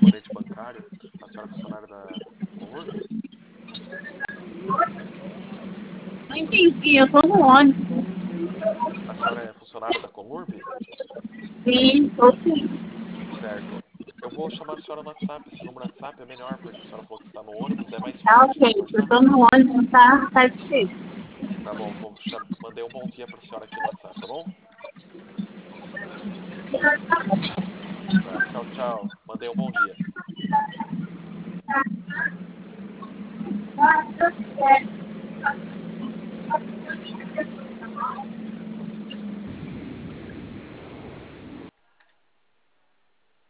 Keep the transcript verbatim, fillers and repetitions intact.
correspondente bancário? A senhora é funcionária da Conurb? Não entendi, eu tô no ônibus. A senhora é funcionária da Conurb? Sim, tô sim. Certo. Eu vou chamar a senhora no WhatsApp. Esse número no WhatsApp é melhor, porque a senhora falou que está no ônibus, é mais Tá fácil de ok, eu conversar. tô no ônibus, tá, tá difícil. Tá bom, vou cham... mandei um bom dia pra senhora aqui no WhatsApp, tá bom? Tá, tchau, tchau. Mandei um bom dia.